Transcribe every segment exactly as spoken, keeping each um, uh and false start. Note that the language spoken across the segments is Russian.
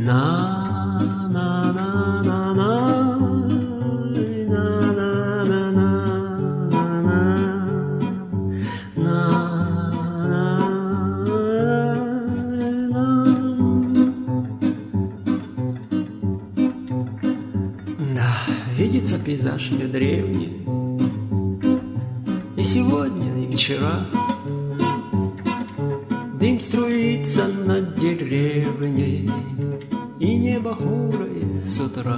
Видится пейзаж мне древний, и сегодня, и вчера. Дым струится над деревней, и небо хмурое с утра.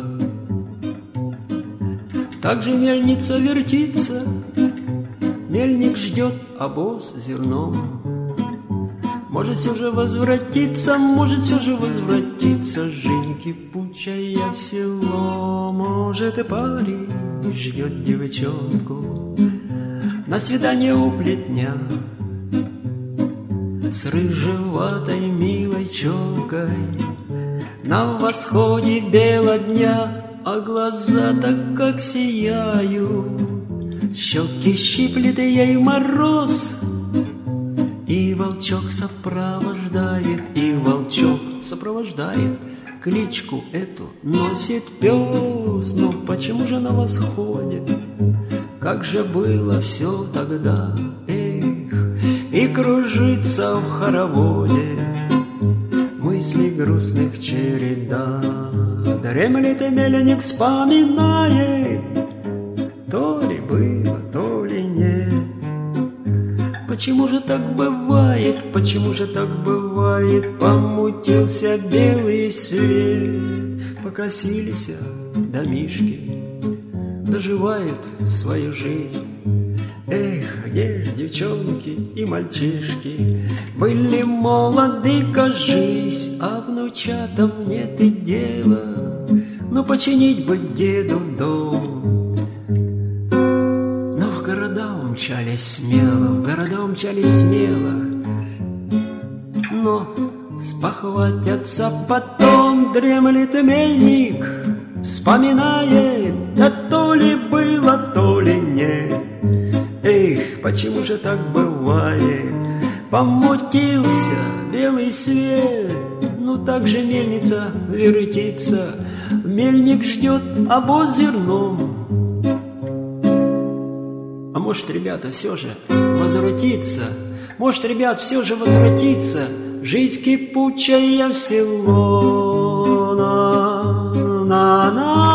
Так же мельница вертится, мельник ждет обоз с зерном. Может все же возвратиться, может все же возвратиться жизнь кипучая в село. Может и парень ждет девчонку на свидание у плетня с рыжеватой милой челкой на восходе бела дня, а глаза так как сияют, щеки щиплет ей мороз. И волчок сопровождает, и волчок сопровождает, кличку эту носит пес. Но почему же на восходе, как же было все тогда, эх, и кружится в хороводе мысли грустных череда. Дремлет и мельник вспоминает, то ли было, то ли нет. Почему же так бывает, почему же так бывает? Помутился белый свет, покосились домишки, доживают свою жизнь. Эх, где ж девчонки и мальчишки были молоды, кажись, а внучатам нет и дела. Ну починить бы деду дом. В города умчались смело, в города умчались смело, но спохватятся потом. Дремлет мельник, вспоминает, да то ли было, то ли нет. Эх, почему же так бывает? Помутился белый свет, ну так же мельница вертится, мельник ждет обоз зерном. А может, ребята, все же возвратиться, может, ребят, все же возвратиться, жизнь кипучая в село. На-на-на.